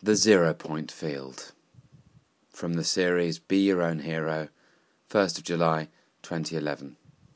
The 0 Point Field, from the series Be Your Own Hero, 1st of July 2011.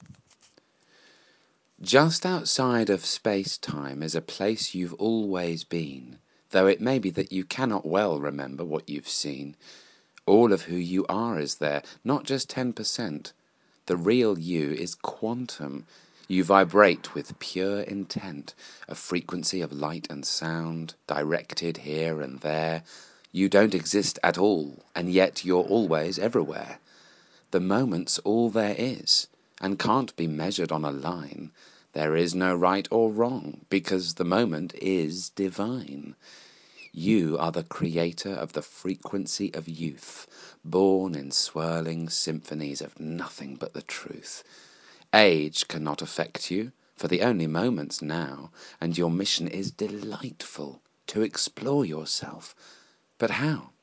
Just outside of space-time is a place you've always been, though it may be that you cannot well remember what you've seen. All of who you are is there, not just 10%. The real you is quantum. You vibrate with pure intent, a frequency of light and sound, directed here and there. You don't exist at all, and yet you're always everywhere. The moment's all there is, and can't be measured on a line. There is no right or wrong, because the moment is divine. You are the creator of the frequency of youth, born in swirling symphonies of nothing but the truth. Age cannot affect you, for the only moment's now, and your mission is delightful, to explore yourself. But how?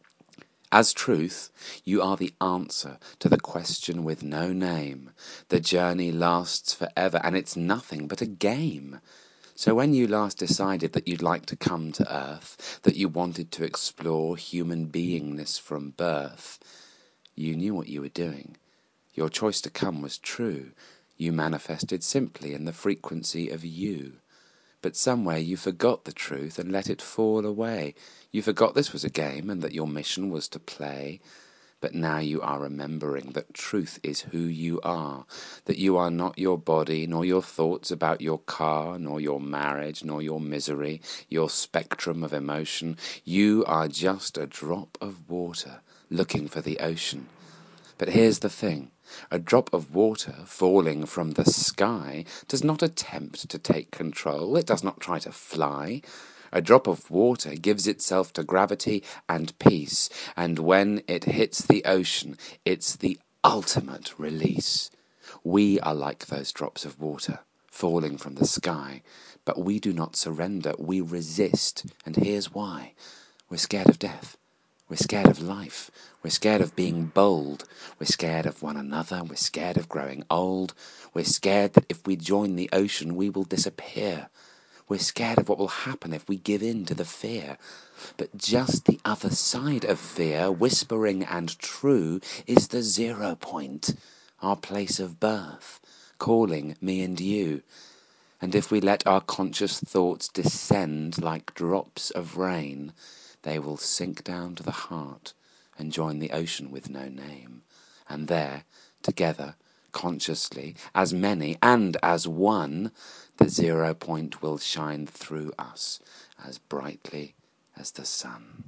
As truth, you are the answer to the question with no name. The journey lasts forever, and it's nothing but a game. So when you last decided that you'd like to come to Earth, that you wanted to explore human beingness from birth, you knew what you were doing. Your choice to come was true. You manifested simply in the frequency of you. But somewhere you forgot the truth and let it fall away. You forgot this was a game and that your mission was to play. But now you are remembering that truth is who you are, that you are not your body, nor your thoughts about your car, nor your marriage, nor your misery, your spectrum of emotion. You are just a drop of water looking for the ocean. But here's the thing. A drop of water falling from the sky does not attempt to take control. It does not try to fly. A drop of water gives itself to gravity and peace, and when it hits the ocean, it's the ultimate release. We are like those drops of water falling from the sky, but we do not surrender. We resist, and here's why. We're scared of death. We're scared of life. We're scared of being bold. We're scared of one another. We're scared of growing old. We're scared that if we join the ocean, we will disappear. We're scared of what will happen if we give in to the fear. But just the other side of fear, whispering and true, is the 0 point, our place of birth, calling me and you. And if we let our conscious thoughts descend like drops of rain, they will sink down to the heart and join the ocean with no name. And there, together, consciously, as many and as one, the 0 point will shine through us as brightly as the sun.